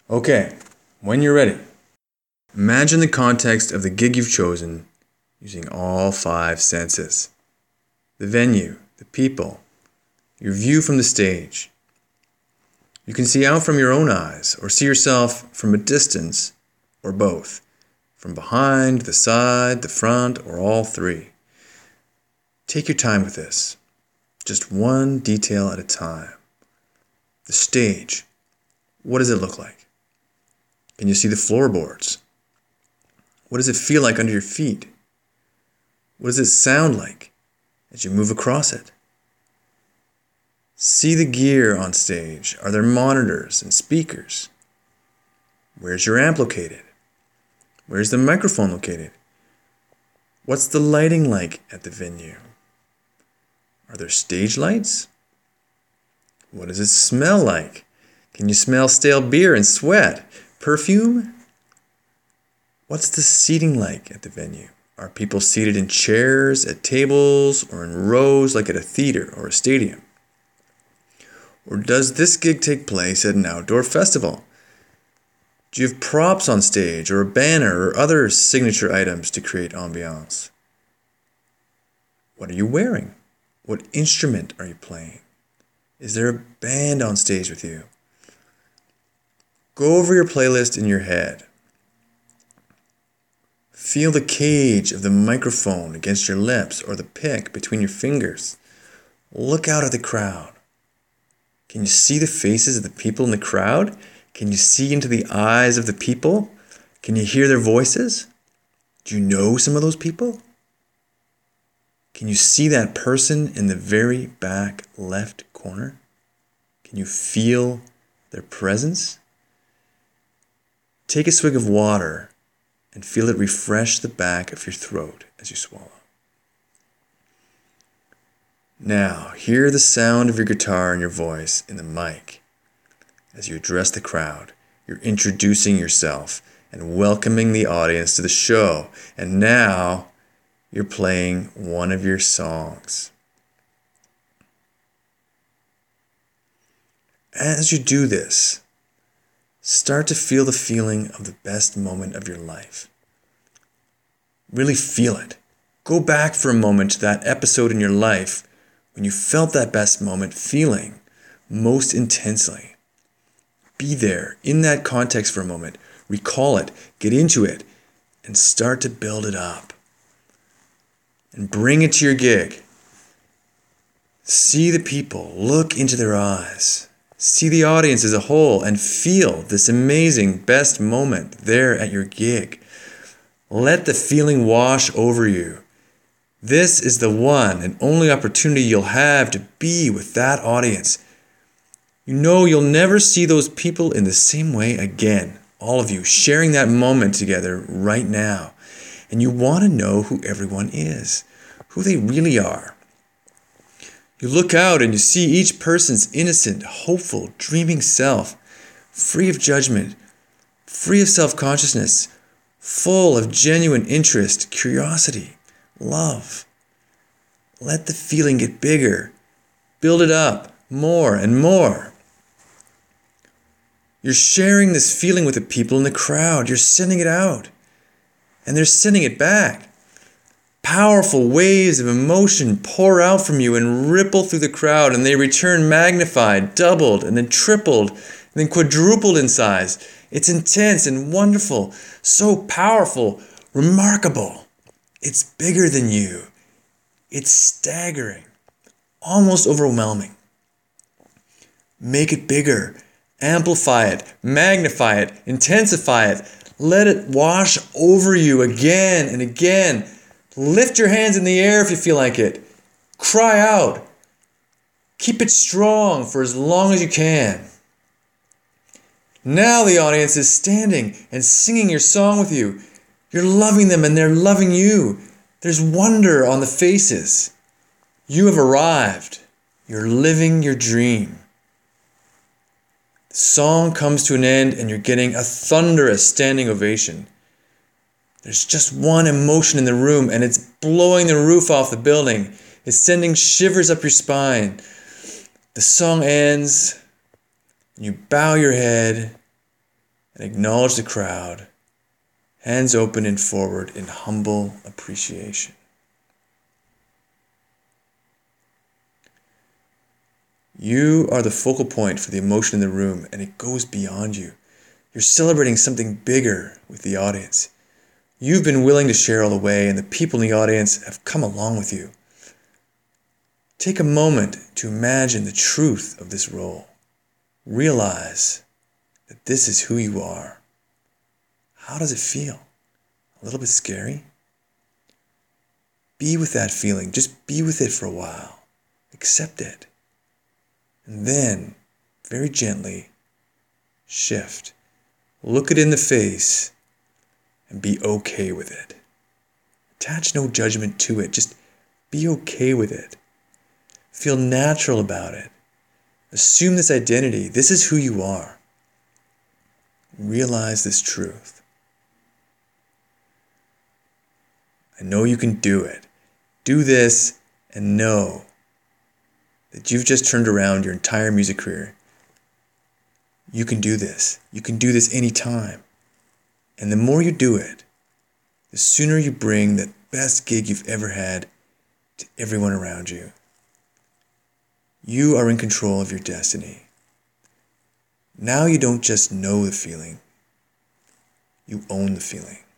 Okay, when you're ready, imagine the context of the gig you've chosen using all 5 senses. The venue, the people, your view from the stage. You can see out from your own eyes or see yourself from a distance or both, from behind, the side, the front, or all 3. Take your time with this, just one detail at a time. The stage, what does it look like? Can you see the floorboards? What does it feel like under your feet? What does it sound like as you move across it? See the gear on stage. Are there monitors and speakers? Where's your amp located? Where's the microphone located? What's the lighting like at the venue? Are there stage lights? What does it smell like? Can you smell stale beer and sweat? Perfume? What's the seating like at the venue? Are people seated in chairs, at tables, or in rows like at a theater or a stadium? Or does this gig take place at an outdoor festival? Do you have props on stage or a banner or other signature items to create ambiance? What are you wearing? What instrument are you playing? Is there a band on stage with you? Go over your playlist in your head. Feel the cage of the microphone against your lips or the pick between your fingers. Look out at the crowd. Can you see the faces of the people in the crowd? Can you see into the eyes of the people? Can you hear their voices? Do you know some of those people? Can you see that person in the very back left corner? Can you feel their presence? Take a swig of water and feel it refresh the back of your throat as you swallow. Now, hear the sound of your guitar and your voice in the mic. As you address the crowd, you're introducing yourself and welcoming the audience to the show. And now, you're playing one of your songs. As you do this, start to feel the feeling of the best moment of your life. Really feel it. Go back for a moment to that episode in your life when you felt that best moment feeling most intensely. Be there in that context for a moment. Recall it, get into it, and start to build it up. And bring it to your gig. See the people, look into their eyes. See the audience as a whole and feel this amazing best moment there at your gig. Let the feeling wash over you. This is the one and only opportunity you'll have to be with that audience. You know you'll never see those people in the same way again. All of you sharing that moment together right now. And you want to know who everyone is, who they really are. You look out and you see each person's innocent, hopeful, dreaming self, free of judgment, free of self-consciousness, full of genuine interest, curiosity, love. Let the feeling get bigger. Build it up more and more. You're sharing this feeling with the people in the crowd. You're sending it out. And they're sending it back. Powerful waves of emotion pour out from you and ripple through the crowd, and they return magnified, doubled, and then tripled, and then quadrupled in size. It's intense and wonderful, so powerful, remarkable. It's bigger than you. It's staggering, almost overwhelming. Make it bigger. Amplify it, magnify it, intensify it. Let it wash over you again and again. Lift your hands in the air if you feel like it. Cry out. Keep it strong for as long as you can. Now the audience is standing and singing your song with you. You're loving them and they're loving you. There's wonder on the faces. You have arrived. You're living your dream. The song comes to an end and you're getting a thunderous standing ovation. There's just one emotion in the room and it's blowing the roof off the building. It's sending shivers up your spine. The song ends. You bow your head and acknowledge the crowd, hands open and forward in humble appreciation. You are the focal point for the emotion in the room, and it goes beyond you. You're celebrating something bigger with the audience. You've been willing to share all the way, and the people in the audience have come along with you. Take a moment to imagine the truth of this role. Realize that this is who you are. How does it feel? A little bit scary? Be with that feeling. Just be with it for a while. Accept it. And then, very gently, shift. Look it in the face and be okay with it. Attach no judgment to it. Just be okay with it. Feel natural about it. Assume this identity. This is who you are. Realize this truth. I know you can do it. Do this and know that you've just turned around your entire music career. You can do this. You can do this anytime. And the more you do it, the sooner you bring the best gig you've ever had to everyone around you. You are in control of your destiny. Now you don't just know the feeling, you own the feeling.